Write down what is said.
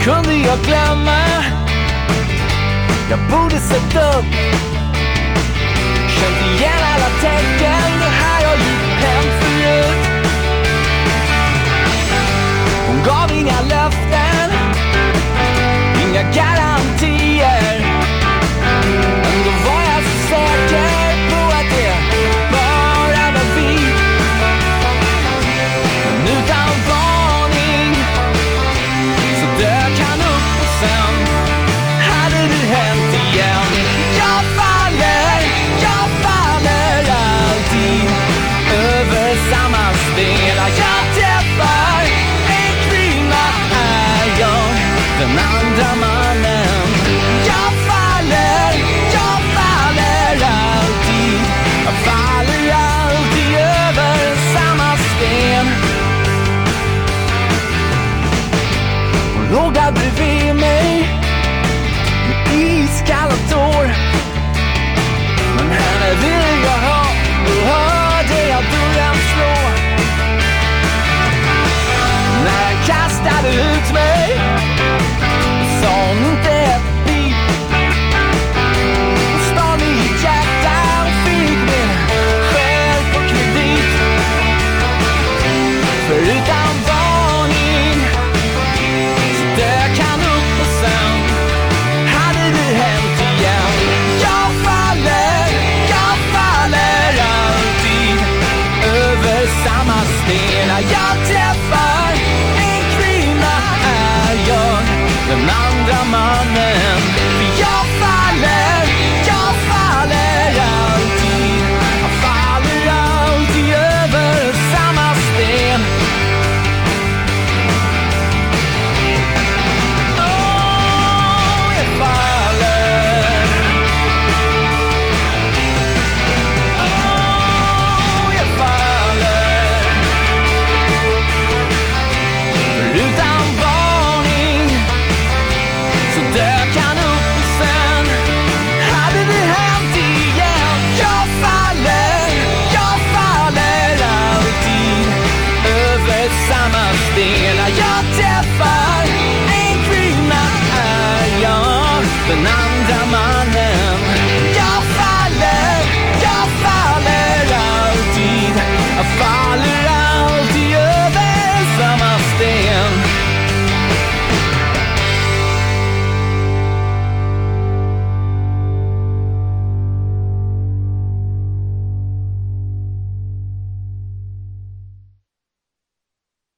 kunde jag glömma. Jag borde sett upp, känt igen alla tecken. Det här jag gick hem förut. Hon gav inga löften, inga garantier. Ändå var jag så säker på att det bara var vi. Men utan varning så dök han upp och sen hade det hänt igen. Jag faller alltid över samma sten. Jag träffar en kvinna, är jag den andra mannen. Jag faller alltid över samma sten. Hon låg där bredvid mig med iskalla